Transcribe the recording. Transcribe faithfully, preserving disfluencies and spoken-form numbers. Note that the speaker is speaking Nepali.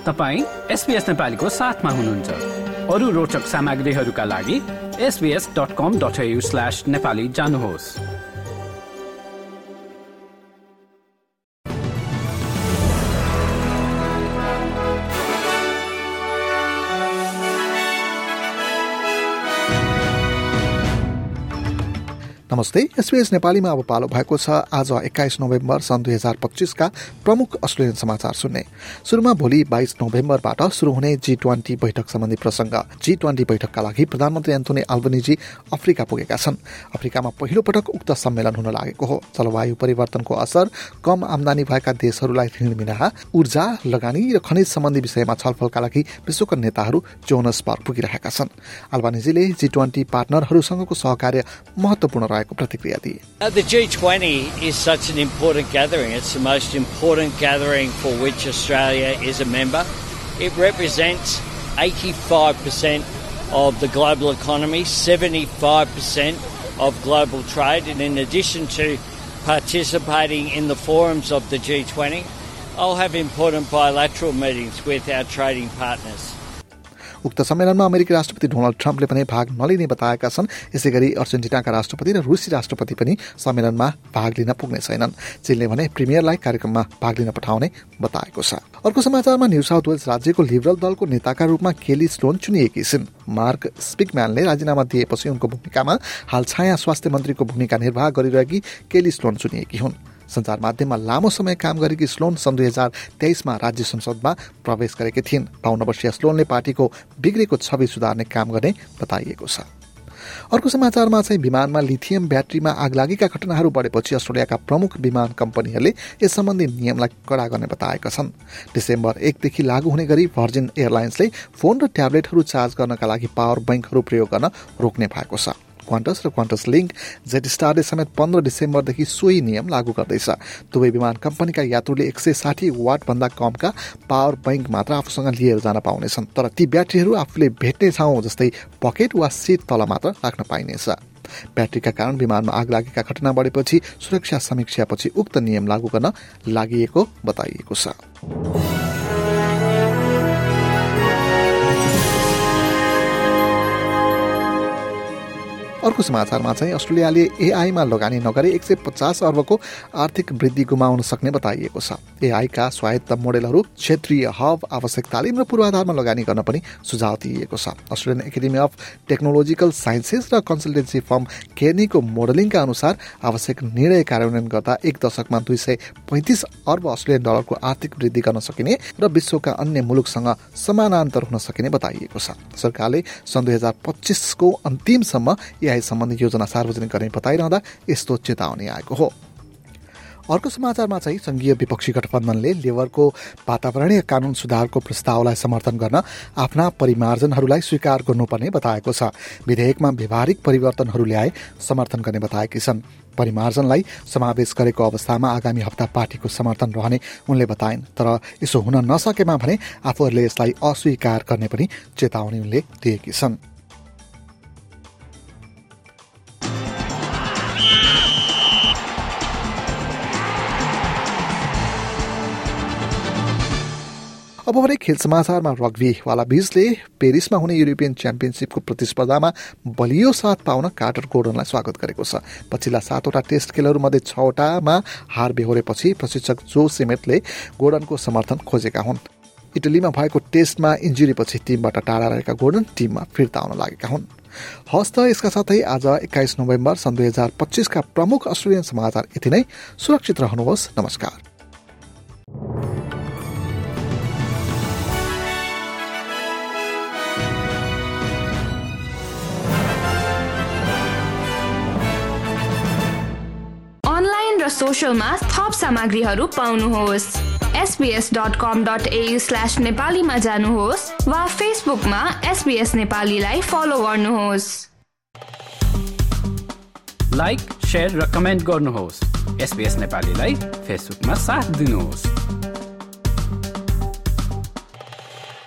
तपाईं एसबीएस नेपालीको साथमा हुनुहुन्छ। अरू रोचक सामग्रीहरूका लागि S B S dot com dot A U slash Nepali जानुहोस्। नमस्ते, एसबीएस नेपालीमा अब पालो भएको छ आज एक्काइस नोभेम्बर सन् दुई हजार पच्चीसका प्रमुख अस्ट्रेलियन समाचार सुन्ने। सुरुमा भोलि बाइस नोभेम्बरबाट शुरू हुने जी ट्वेन्टी बैठक सम्बन्धी प्रसंग। जी ट्वेन्टी बैठकका लागि प्रधानमन्त्री एन्थोनी अल्बनिजी अफ्रिका पुगेका छन्। अफ्रिकामा पहिलो पटक उक्त सम्मेलन हुन लागेको हो। जलवायु परिवर्तनको असर, कम आमदानी भएका देशहरूलाई ऋण मिनाहा, ऊर्जा, लगानी र खनिज सम्बन्धी विषयमा छलफलका लागि विश्वका नेताहरू जोहान्सबर्ग पुगिरहेका छन्। अल्बनिजीले जी ट्वेन्टी पार्टनरहरूसँगको सहकार्य महत्वपूर्ण The G twenty is such an important gathering. It's the most important gathering for which Australia is a member. It represents eighty-five percent of the global economy, seventy-five percent of global trade, and in addition to participating in the forums of the G twenty, I'll have important bilateral meetings with our trading partners. उक्त सम्मेलनमा अमेरिकी राष्ट्रपति डोनाल्ड ट्रम्पले पनि भाग नलिने बताएका छन्। यसैगरी अर्जेन्टिनाका राष्ट्रपति र रुसी राष्ट्रपति पनि सम्मेलनमा भाग लिन पुग्ने छैनन्। चीनले भने प्रिमियरलाई कार्यक्रममा भाग लिन पठाउने बताएको छ। अर्को समाचारमा न्यू साउथ वेल्स राज्यको लिबरल दलको नेताका रूपमा केली स्लोन चुनिएकी छिन्। मार्क स्पिकम्यानले राजीनामा दिएपछि उनको भूमिकामा हाल छाया स्वास्थ्य मन्त्रीको भूमिका निर्वाह गरिरहेकी केली स्लोन चुनिएकी हुन्। संचार माध्यममा लामो समय काम गरेकी स्लोन सन् दुई हजार तेइसमा राज्य संसदमा प्रवेश गरेकी थिइन्। बाउन्न वर्षीय स्लोनले पार्टीको बिग्रेको छवि सुधार्ने काम गर्ने बताइएको छ। अर्को समाचारमा चाहिँ विमानमा लिथियम ब्याट्रीमा आगलागीका घटनाहरू बढेपछि अस्ट्रेलियाका प्रमुख विमान कम्पनीहरूले यस सम्बन्धी नियमलाई कडा गर्ने बताएका छन्। डिसेम्बर एकदेखि लागू हुने गरी भर्जिन एयरलाइन्सले फोन र ट्याब्लेटहरू चार्ज गर्नका लागि पावर बैंकहरू प्रयोग गर्न रोक्ने भएको छ। क्वान्टस र क्वान्टस लिङ्क जेट स्टारले समेत पन्ध्र डिसेम्बरदेखि सोही नियम लागू गर्दैछ। दुवै विमान कम्पनीका यात्रुले एक सय साठी वाटभन्दा कमका पावर बैंक मात्र आफूसँग लिएर जान पाउनेछन्। तर ती ब्याट्रीहरू आफूले भेट्ने ठाउँ जस्तै पकेट वा सिट तल मात्र राख्न पाइनेछ। ब्याट्रीका कारण विमानमा आग लागेका घटना बढेपछि सुरक्षा समीक्षापछि उक्त नियम लागू गर्न लागि बताइएको छ। अर्को समाचारमा चाहिँ अस्ट्रेलियाले एआईमा लगानी नगरे एक सय पचास अर्बको आर्थिक वृद्धि गुमाउन सक्ने बताइएको छ। एआईका स्वायत्त मोडेलहरू, क्षेत्रीय हब, आवश्यक तालिम र पूर्वाधारमा लगानी गर्न पनि सुझाव दिइएको छ। Australian Academy of Technological Sciences र कन्सल्टेन्सी फर्म केर्नीको मोडलिङका अनुसार आवश्यक निर्णय कार्यान्वयन गर्दा एक दशकमा दुई सय पैंतिस अर्ब अस्ट्रेलियन डलरको आर्थिक वृद्धि गर्न सकिने र विश्वका अन्य मुलुकसँग समानान्तर हुन सकिने बताइएको छ। सरकारले सन् दुई हजार पच्चीसको अन्तिमसम्म एआई सम्बन्धी योजना सार्वजनिक गर्ने बताइरहँदा यस्तो चेतावनी आएको हो। अर्को समाचारमा चाहिँ संघीय विपक्षी गठबन्धनले लेबरको वातावरणीय कानून सुधारको प्रस्तावलाई समर्थन गर्न आफ्ना परिमार्जनहरूलाई स्वीकार गर्नुपर्ने बताएको छ। विधेयकमा व्यवहारिक परिवर्तनहरू ल्याए समर्थन गर्ने बताएकी छन्। परिमार्जनलाई समावेश गरेको अवस्थामा आगामी हप्ता पार्टीको समर्थन रहने उनले बताइन्। तर यसो हुन नसकेमा भने आफूहरूले यसलाई अस्वीकार गर्ने पनि चेतावनी उनले दिएकी छन्। अब भने खेल समाचारमा रग्बी वाला बीजले पेरिसमा हुने युरोपियन च्याम्पियनशिपको प्रतिस्पर्धामा बलियो साथ पाउन कार्टर गोर्डनलाई स्वागत गरेको छ। पछिल्ला सातवटा टेस्ट खेलहरूमध्ये छवटामा हार बेहोरेपछि प्रशिक्षक जो सेमेटले गोर्डनको समर्थन खोजेका हुन्। इटलीमा भएको टेस्टमा इन्जुरीपछि टिमबाट टाढा रहेका गोर्डन टिममा फिर्ता आउन लागेका हुन्। हस् त यसका साथै आज एक्काइस नोभेम्बर सन् दुई हजार पच्चीसका प्रमुख अस्ट्रेलियन समाचार यति नै। सुरक्षित रहनुहोस्। नमस्कार। सोशलमा थप सामग्रीहरू पाउनुहोस्। SBS dot com dot A U slash नेपालीमा जानुहोस् वा फेसबुकमा एसबीएस नेपालीलाई फलो गर्नुहोस्। लाइक, शेयर र कमेन्ट गर्नुहोस्। एसबीएस नेपालीलाई फेसबुकमा साथ दिनुहोस्।